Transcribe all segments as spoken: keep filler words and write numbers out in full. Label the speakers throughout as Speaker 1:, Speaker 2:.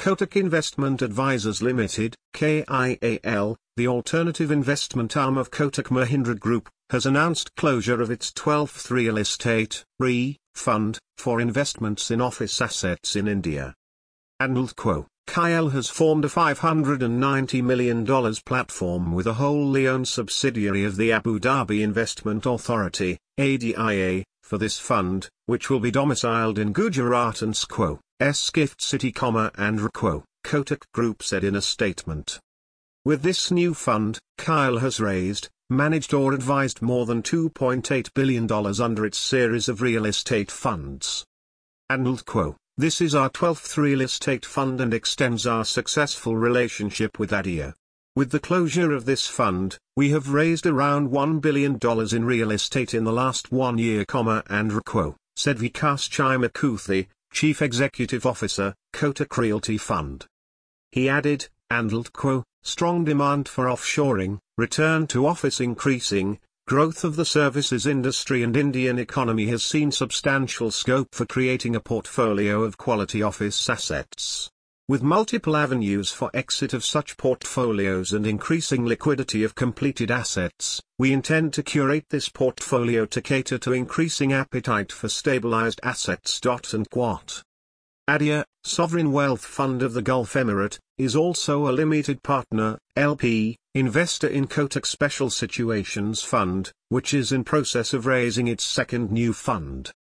Speaker 1: Kotak Investment Advisors Limited, K I A L, the alternative investment arm of Kotak Mahindra Group, has announced closure of its twelfth real estate R E fund for investments in office assets in India. AndaltCo, K I A L has formed a five hundred ninety million dollars platform with a wholly owned subsidiary of the Abu Dhabi Investment Authority, A D I A, for this fund, which will be domiciled in Gujarat and S C O. S Gift City, and R C O, Kotak Group said in a statement. With this new fund, K I A L has raised, managed or advised more than two point eight billion dollars under its series of real estate funds. AndaltCo, this is our twelfth real estate fund and extends our successful relationship with A D I A. With the closure of this fund, we have raised around one billion dollars in real estate in the last one year, and R C O, said Vikas Chimakuthi, Chief Executive Officer, Kotak Realty Fund. He added, AndaltCo, strong demand for offshoring, return to office increasing, growth of the services industry and Indian economy has seen substantial scope for creating a portfolio of quality office assets. With multiple avenues for exit of such portfolios and increasing liquidity of completed assets, we intend to curate this portfolio to cater to increasing appetite for stabilized assets. And quote. A D I A, Sovereign Wealth Fund of the Gulf Emirate, is also a limited partner, L P, investor in Kotak Special Situations Fund, which is in process of raising its second new fund.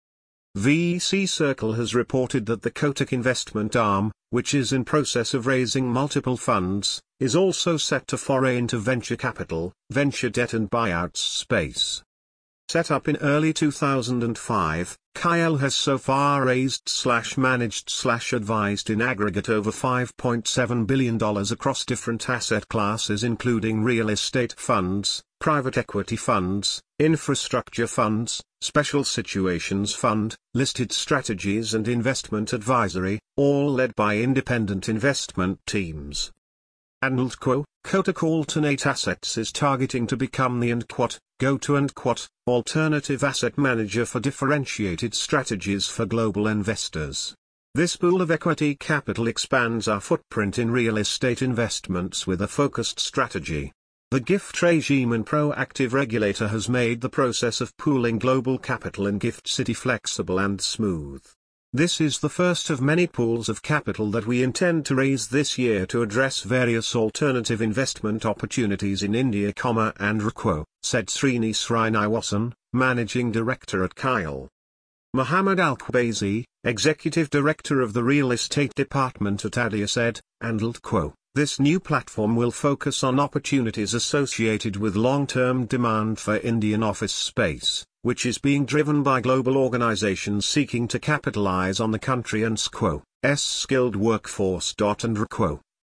Speaker 1: V C Circle has reported that the Kotak investment arm, which is in process of raising multiple funds, is also set to foray into venture capital, venture debt and buyouts space. Set up in early two thousand five, K I A L has so far raised slash managed slash advised in aggregate over five point seven billion dollars across different asset classes including real estate funds, private equity funds, infrastructure funds, special situations fund, listed strategies and investment advisory, all led by independent investment teams. AndaltCo, Kotak Alternate Assets is targeting to become the and go-to and alternative asset manager for differentiated strategies for global investors. This pool of equity capital expands our footprint in real estate investments with a focused strategy. The GIFT regime and proactive regulator has made the process of pooling global capital in Gift City flexible and smooth. This is the first of many pools of capital that we intend to raise this year to address various alternative investment opportunities in India, and R C O, said Srini Srinivasan, Managing Director at K I A L. Muhammad Al-Qubaisi, Executive Director of the Real Estate Department at A D I A said, AndaltCo, this new platform will focus on opportunities associated with long-term demand for Indian office space, which is being driven by global organizations seeking to capitalize on the country and S C O's skilled workforce. And R C O,